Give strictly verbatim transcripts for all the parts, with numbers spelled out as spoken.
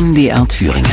M D R Thüringen.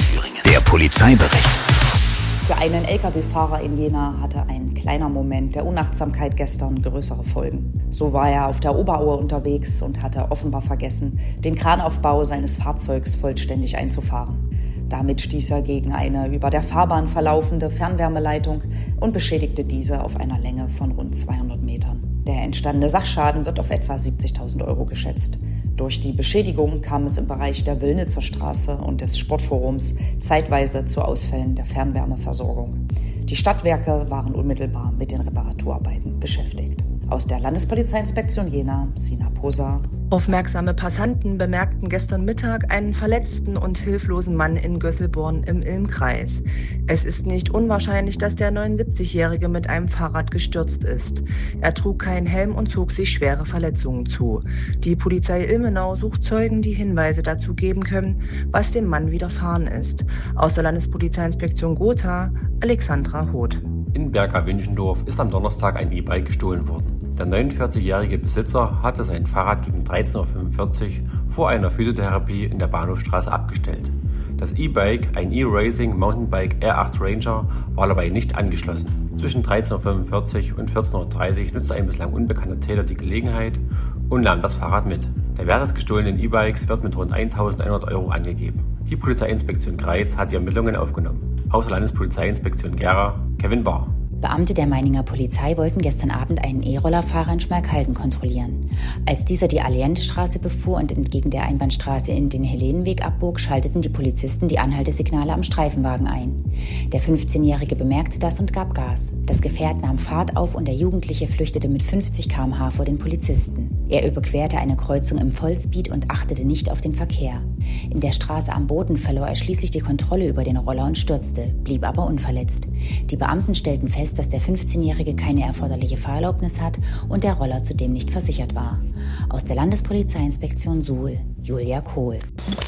Der Polizeibericht. Für einen L K W-Fahrer in Jena hatte ein kleiner Moment der Unachtsamkeit gestern größere Folgen. So war er auf der Oberaue unterwegs und hatte offenbar vergessen, den Kranaufbau seines Fahrzeugs vollständig einzufahren. Damit stieß er gegen eine über der Fahrbahn verlaufende Fernwärmeleitung und beschädigte diese auf einer Länge von rund zweihundert Metern. Der entstandene Sachschaden wird auf etwa siebzigtausend Euro geschätzt. Durch die Beschädigung kam es im Bereich der Willnitzer Straße und des Sportforums zeitweise zu Ausfällen der Fernwärmeversorgung. Die Stadtwerke waren unmittelbar mit den Reparaturarbeiten beschäftigt. Aus der Landespolizeiinspektion Jena, Sina Posa. Aufmerksame Passanten bemerkten gestern Mittag einen verletzten und hilflosen Mann in Gösselborn im Ilmkreis. Es ist nicht unwahrscheinlich, dass der neunundsiebzigjährige mit einem Fahrrad gestürzt ist. Er trug keinen Helm und zog sich schwere Verletzungen zu. Die Polizei Ilmenau sucht Zeugen, die Hinweise dazu geben können, was dem Mann widerfahren ist. Aus der Landespolizeiinspektion Gotha, Alexandra Hoth. In Berka-Winchendorf ist am Donnerstag ein E-Bike gestohlen worden. Der neunundvierzigjährige Besitzer hatte sein Fahrrad gegen dreizehn Uhr fünfundvierzig vor einer Physiotherapie in der Bahnhofstraße abgestellt. Das E-Bike, ein E-Racing Mountainbike R acht Ranger, war dabei nicht angeschlossen. Zwischen dreizehn Uhr fünfundvierzig und vierzehn Uhr dreißig nutzte ein bislang unbekannter Täter die Gelegenheit und nahm das Fahrrad mit. Der Wert des gestohlenen E-Bikes wird mit rund eintausendeinhundert Euro angegeben. Die Polizeiinspektion Greiz hat die Ermittlungen aufgenommen. Aus der Landespolizeiinspektion Gera, Kevin Bahr. Beamte der Meininger Polizei wollten gestern Abend einen E-Rollerfahrer in Schmalkalden kontrollieren. Als dieser die Allianzstraße befuhr und entgegen der Einbahnstraße in den Helenenweg abbog, schalteten die Polizisten die Anhaltesignale am Streifenwagen ein. Der fünfzehnjährige bemerkte das und gab Gas. Das Gefährt nahm Fahrt auf und der Jugendliche flüchtete mit fünfzig Kilometer pro Stunde vor den Polizisten. Er überquerte eine Kreuzung im Vollspeed und achtete nicht auf den Verkehr. In der Straße am Boden verlor er schließlich die Kontrolle über den Roller und stürzte, blieb aber unverletzt. Die Beamten stellten fest, dass der fünfzehnjährige keine erforderliche Fahrerlaubnis hat und der Roller zudem nicht versichert war. Aus der Landespolizeiinspektion Suhl, Julia Kohl.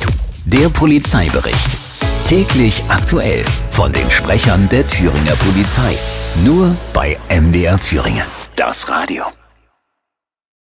Der Polizeibericht. Täglich aktuell von den Sprechern der Thüringer Polizei. Nur bei M D R Thüringen. Das Radio.